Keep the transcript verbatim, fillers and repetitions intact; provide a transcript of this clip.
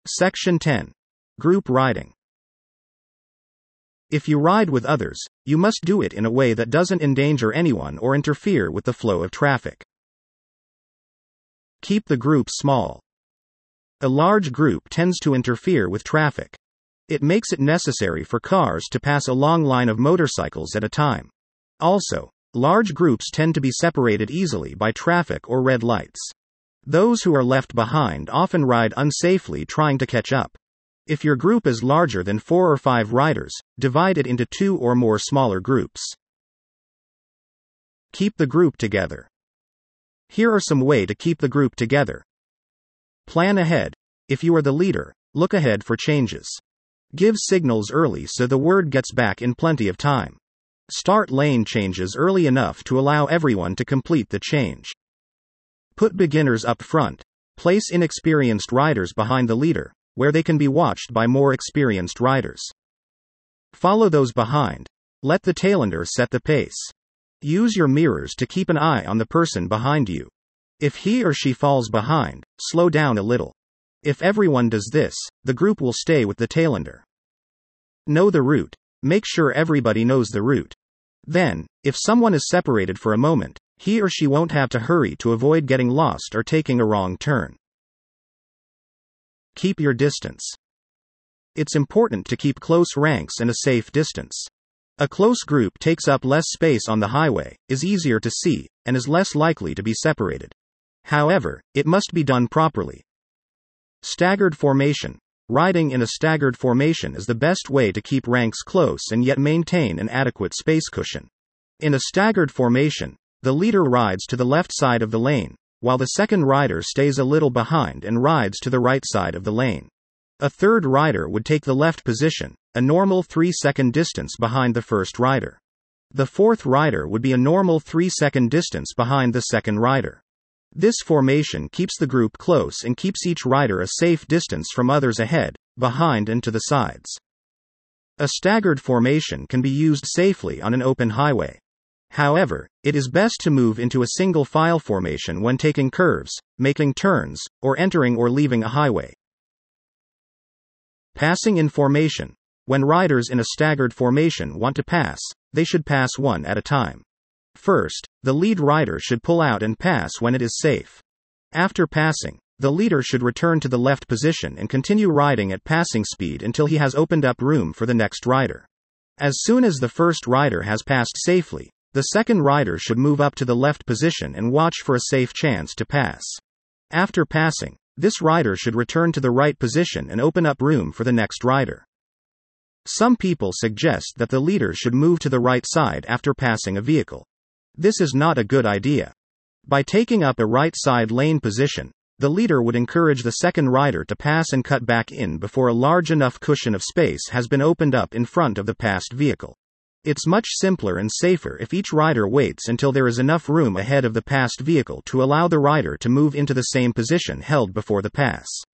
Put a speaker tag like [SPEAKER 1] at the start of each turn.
[SPEAKER 1] Section ten. Group riding. If you ride with others, you must do it in a way that doesn't endanger anyone or interfere with the flow of traffic. Keep the group small. A large group tends to interfere with traffic. It makes it necessary for cars to pass a long line of motorcycles at a time. Also, large groups tend to be separated easily by traffic or red lights. Those who are left behind often ride unsafely trying to catch up. If your group is larger than four or five riders, divide it into two or more smaller groups. Keep the group together. Here are some ways to keep the group together. Plan ahead. If you are the leader, look ahead for changes. Give signals early so the word gets back in plenty of time. Start lane changes early enough to allow everyone to complete the change. Put beginners up front. Place inexperienced riders behind the leader, where they can be watched by more experienced riders. Follow those behind. Let the tailender set the pace. Use your mirrors to keep an eye on the person behind you. If he or she falls behind, slow down a little. If everyone does this, the group will stay with the tailender. Know the route. Make sure everybody knows the route. Then, if someone is separated for a moment, he or she won't have to hurry to avoid getting lost or taking a wrong turn. Keep your distance. It's important to keep close ranks and a safe distance. A close group takes up less space on the highway, is easier to see, and is less likely to be separated. However, it must be done properly. Staggered formation. Riding in a staggered formation is the best way to keep ranks close and yet maintain an adequate space cushion. In a staggered formation, the leader rides to the left side of the lane, while the second rider stays a little behind and rides to the right side of the lane. A third rider would take the left position, a normal three second distance behind the first rider. The fourth rider would be a normal three second distance behind the second rider. This formation keeps the group close and keeps each rider a safe distance from others ahead, behind and to the sides. A staggered formation can be used safely on an open highway. However, it is best to move into a single file formation when taking curves, making turns, or entering or leaving a highway. Passing in formation. When riders in a staggered formation want to pass, they should pass one at a time. First, the lead rider should pull out and pass when it is safe. After passing, the leader should return to the left position and continue riding at passing speed until he has opened up room for the next rider. As soon as the first rider has passed safely, the second rider should move up to the left position and watch for a safe chance to pass. After passing, this rider should return to the right position and open up room for the next rider. Some people suggest that the leader should move to the right side after passing a vehicle. This is not a good idea. By taking up a right side lane position, the leader would encourage the second rider to pass and cut back in before a large enough cushion of space has been opened up in front of the passed vehicle. It's much simpler and safer if each rider waits until there is enough room ahead of the passed vehicle to allow the rider to move into the same position held before the pass.